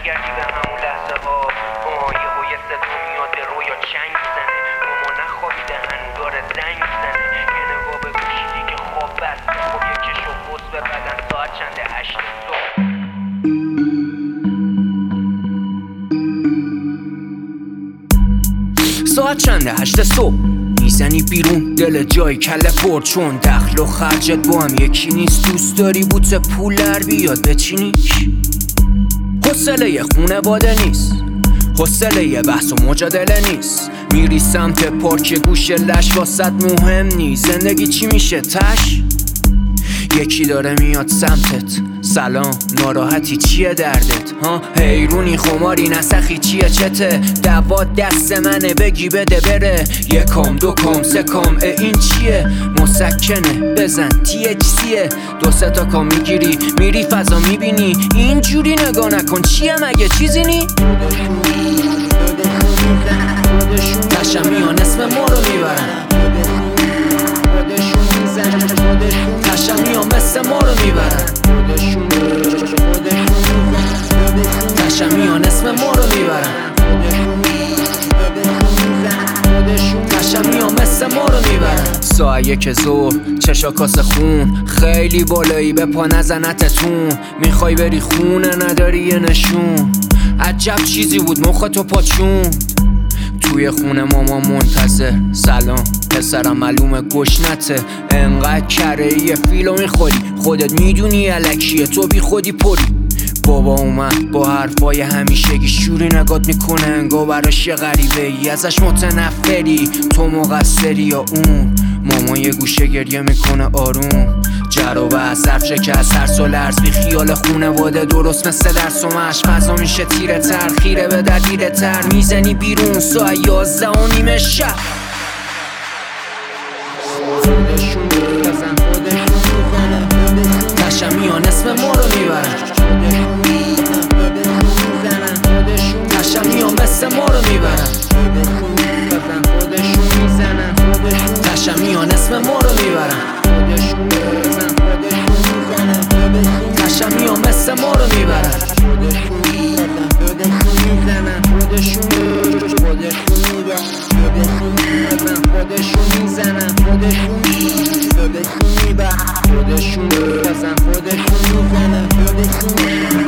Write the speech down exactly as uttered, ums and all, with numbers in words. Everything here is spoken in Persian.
برگردی به همون لحظه ها. یه و یه صدا میاد به رویا چنگ میزنه، ماما نخوابیده هنو داره زنگ میزنه. یه نگاه به گوشی که خواب بسته، خب یکیش رو بس به بدن. ساعت چنده؟ هشت صبح. ساعت چنده؟ هشت صبح. میزنی بیرون دل جای کله پر، چون دخل و خرجت با هم یکی نیست. دوست داری بوت پولر بیاد بچینی، حوصله یه خونواده نیست، حوصله یه بحث و مجادله نیست. میری سمت پارک گوش لش، واسط مهم نیست زندگی چی میشه تش. یکی داره میاد سمتت، سلام ناراحتی چیه دردت؟ ها حیرونی خماری نسخی چیه چته؟ دوات دست منه بگی بده بره. یکم دوکم سکم این چیه؟ مسکنه بزن تی اچ سیه. دو سه تا کام میگیری میری فضا میبینی، اینجوری نگاه نکن چیه مگه چیزی نی؟ تشم میان اسم ما رو میبرن، تشم میان مثل ما رو میبرن، تشم میان اسم ما رو میبرن، تشم میان مثل ما رو میبرن. ساعت یک ظهر چشا کاسه خون، خیلی بالایی به پا نزنتتون. میخوای بری خونه نداری یه نشون، عجب چیزی بود مخ تو پاچون. توی خونه ماما منتظر، سلام پسرم معلومه گشنته. انقدر کره یه فیلو میخوری، خودت میدونی الکیه تو بی خودی پری. بابا اومد با حرفای همیشگی، شوری نگات میکنه انگار براش یه غریبه ای. ازش متنفری تو مقصری یا اون؟ ماما یه گوشه گریه میکنه آروم. جر و بحث حرف شکست ترس و لرز، بی خیال خونواده درست مثل درس و مشق. فضا میشه تیره تر خیره به در دیره تر، میزنی بیرون ساعت یازده و نیم شب. خودشون بزن خودشون میزنن، تشم میان اسم ما رو میبرن، تشم میان مثل ما رو میبرن، تشم میان اسم ما رو میبرن، تشم میان مثل ما رو میبرن. خودشون بزن خودشون میزنن،